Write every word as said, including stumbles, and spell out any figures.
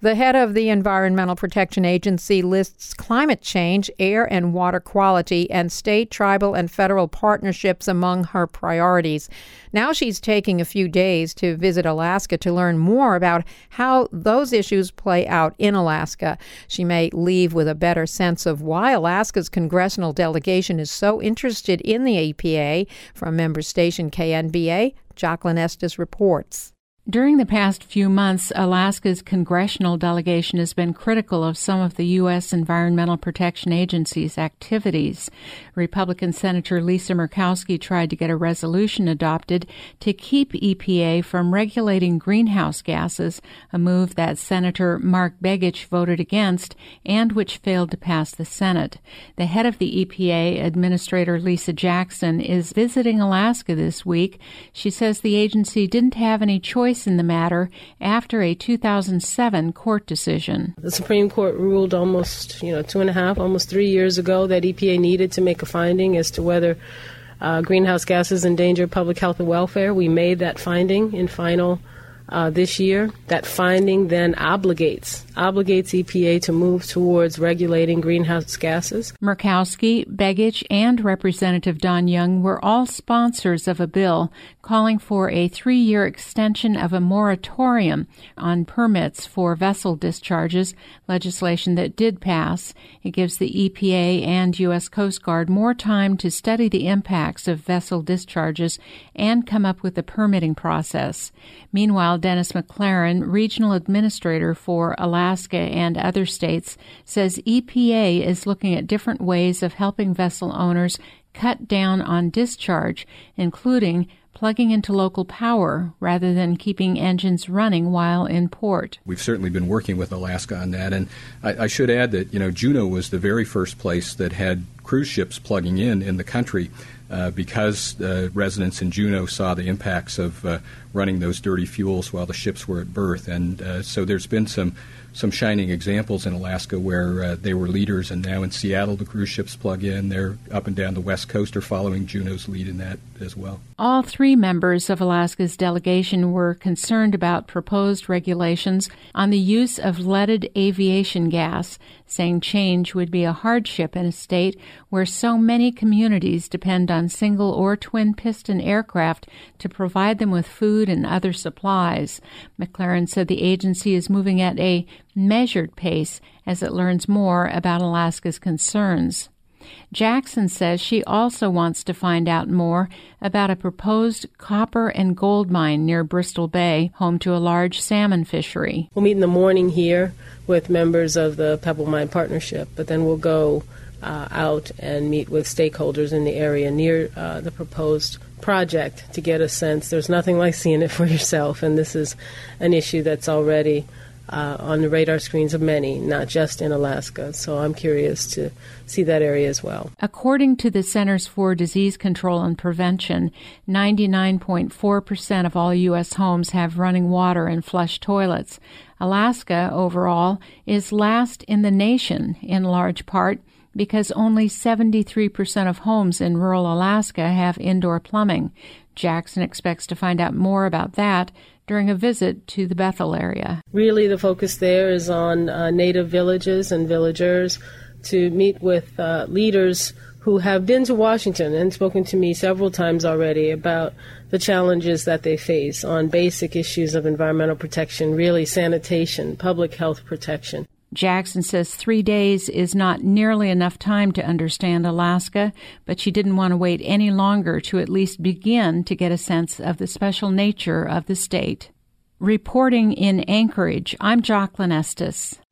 The head of the Environmental Protection Agency lists climate change, air and water quality, and state, tribal, and federal partnerships among her priorities. Now she's taking a few days to visit Alaska to learn more about how those issues play out in Alaska. She may leave with a better sense of why Alaska's congressional delegation is so interested in the E P A. From member station K N B A, Jacqueline Estes reports. During the past few months, Alaska's congressional delegation has been critical of some of the U S. Environmental Protection Agency's activities. Republican Senator Lisa Murkowski tried to get a resolution adopted to keep E P A from regulating greenhouse gases, a move that Senator Mark Begich voted against and which failed to pass the Senate. The head of the E P A, Administrator Lisa Jackson, is visiting Alaska this week. She says the agency didn't have any choice in the matter after a two thousand seven court decision. The Supreme Court ruled almost, you know, two and a half, almost three years ago that E P A needed to make a finding as to whether uh, greenhouse gases endanger public health and welfare. We made that finding in final uh, this year. That finding then obligates obligates E P A to move towards regulating greenhouse gases. Murkowski, Begich, and Representative Don Young were all sponsors of a bill calling for a three-year extension of a moratorium on permits for vessel discharges, legislation that did pass. It gives the E P A and U S. Coast Guard more time to study the impacts of vessel discharges and come up with a permitting process. Meanwhile, Dennis McLaren, regional administrator for Alaska and other states, says E P A is looking at different ways of helping vessel owners cut down on discharge, including plugging into local power rather than keeping engines running while in port. We've certainly been working with Alaska on that, and I, I should add that, you know, Juneau was the very first place that had cruise ships plugging in in the country uh, because uh, residents in Juneau saw the impacts of uh, running those dirty fuels while the ships were at berth, and uh, so there's been some some shining examples in Alaska where uh, they were leaders, and now in Seattle the cruise ships plug in. They're up and down the West Coast are following Juneau's lead in that as well. All three members of Alaska's delegation were concerned about proposed regulations on the use of leaded aviation gas, saying change would be a hardship in a state where so many communities depend on single or twin-piston aircraft to provide them with food and other supplies. McLaren said the agency is moving at a measured pace as it learns more about Alaska's concerns. Jackson says she also wants to find out more about a proposed copper and gold mine near Bristol Bay, home to a large salmon fishery. We'll meet in the morning here with members of the Pebble Mine Partnership, but then we'll go uh, out and meet with stakeholders in the area near uh, the proposed project to get a sense. There's nothing like seeing it for yourself, and this is an issue that's already Uh, on the radar screens of many, not just in Alaska. So I'm curious to see that area as well. According to the Centers for Disease Control and Prevention, ninety-nine point four percent of all U S homes have running water and flush toilets. Alaska, overall, is last in the nation, in large part because only seventy-three percent of homes in rural Alaska have indoor plumbing. Jackson expects to find out more about that during a visit to the Bethel area. Really, the focus there is on uh, native villages and villagers, to meet with uh, leaders who have been to Washington and spoken to me several times already about the challenges that they face on basic issues of environmental protection, really sanitation, public health protection. Jackson says three days is not nearly enough time to understand Alaska, but she didn't want to wait any longer to at least begin to get a sense of the special nature of the state. Reporting in Anchorage, I'm Jacqueline Estes.